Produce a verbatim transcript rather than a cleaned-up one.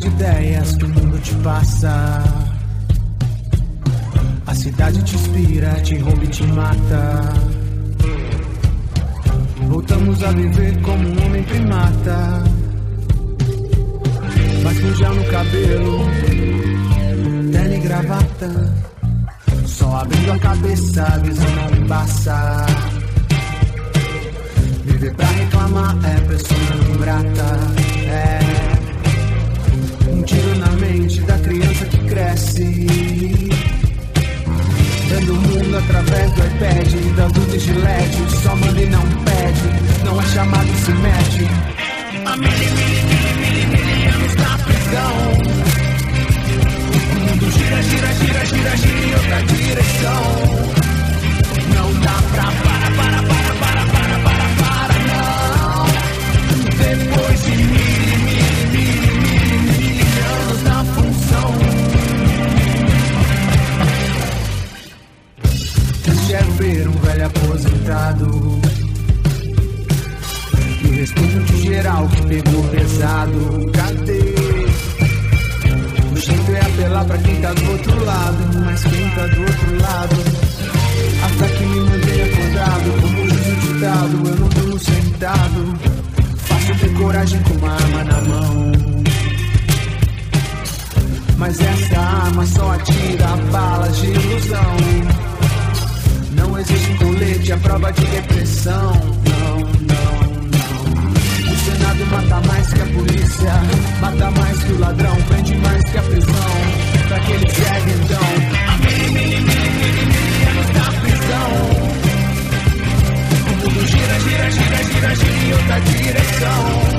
de ideias que o mundo te passa. A cidade te inspira, te rouba e te mata. Voltamos a viver como um homem primata. Mas com gel no cabelo, terno e gravata. Só abrindo a cabeça, a visão não embaça. Viver pra reclamar é pessoa não grata. É um tiro na mente da criança que cresce, vendo o mundo através do iPad, das luzes de L E D. Só manda e não pede, não é chamado e se mete. Há mil, mil, mil, mil, mil anos na prisão. O mundo gira, gira, gira, gira, gira em outra direção. Não dá pra para, para, para, para, para, para, para, não. Depois de mil, mil, mil, mil, mil anos na função. Triste é ver um velho aposentado e o respeito de geral que pegou pesado. Cadê? O jeito é apelar pra quem tá do outro lado, mas quem tá do outro lado, até que me mantém acordado. Como diz o ditado, eu não durmo sentado. Fácil ter coragem com uma arma na mão, mas essa arma só atira balas de ilusão. Não existe colete à prova de repressão. Não, não, não. O Senado mata mais que a polícia, mata mais que o ladrão, prende mais que a prisão. Pra que ele segue então há mil, mil, mil, mil, mil anos na prisão. O mundo gira, gira, gira, gira, gira em outra direção.